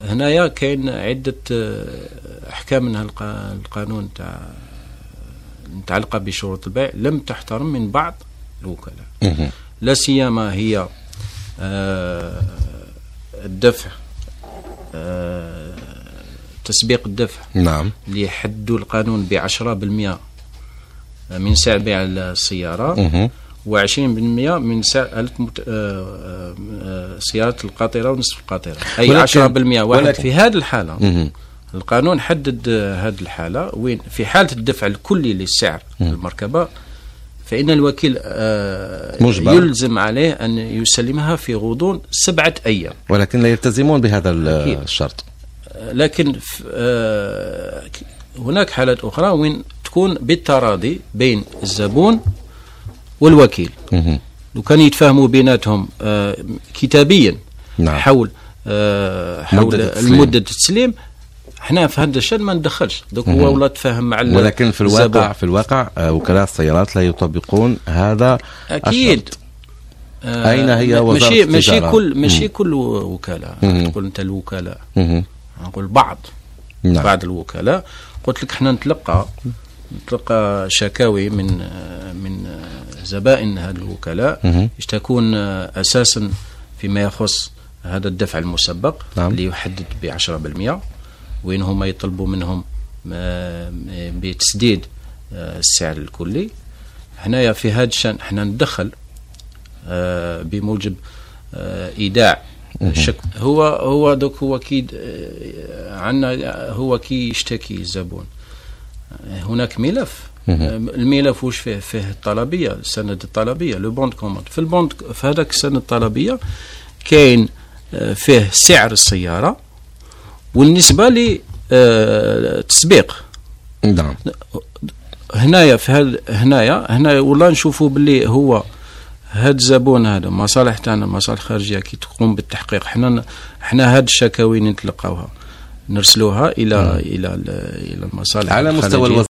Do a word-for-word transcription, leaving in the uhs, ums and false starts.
هنايا كاين عدة أحكام منها القانون تاع متعلقة بشروط البيع لم تحترم من بعض الوكلاء، لا سيما هي الدفع، تسبيق الدفع، نعم، اللي يحدوا القانون بعشرة بالمئة من سعر بيع السيارة وعشرين بالمئة من سعر سيارة القاطرة ونصف القاطرة، أي عشرة بالمئة واحد. في هذه الحالة مه. القانون حدد هذه الحالة وين في حالة الدفع الكلي للسعر المركبة، فإن الوكيل مجبر يلزم عليه أن يسلمها في غضون سبعة أيام، ولكن لا يلتزمون بهذا الشرط. لكن هناك حالات أخرى وين تكون بالتراضي بين الزبون والوكيل، لو كان يتفاهموا بيناتهم كتابيا نعم. حول حول المدة التسليم، احنا في هذا الشأن ما ندخلش دوك هو ولا تفاهم مع ولكن في الواقع الزبون. في الواقع وكلاء السيارات لا يطبقون هذا أكيد الشرط. آه أين هي وزارة ماشي ماشي كل ماشي كل وكلاء، تقول أنت الوكلاء، نقول بعض نعم. بعض الوكلاء قلت لك احنا نتلقى نتلقى شكاوي من من زبائن هذا الوكلاء يشتكون أساسا فيما يخص هذا الدفع المسبق نعم. اللي يحدد بعشرة بالمئة، وين هم يطلبوا منهم بتسديد السعر الكلي. هنايا في هذا الشأن احنا ندخل بموجب إيداع الشك. هو هو دوك هو كي عندنا هو كي يشتكي الزبون، هناك ملف، الملف وش فيه؟ فيه الطلبية، السند الطلبية، لو بوند كوموند. في البوند في هذاك السند الطلبية كاين فيه سعر السيارة والنسبة للتسبيق. نعم. هنايا في هذا هنايا هنايا ولا نشوفوا باللي هو هاد الزبون هذا مصالح تاعنا مصالح خارجية كي تقوم بالتحقيق، احنا احنا هاد الشكاوي نتلقاوها نرسلوها الى الى الى المصالح على مستوى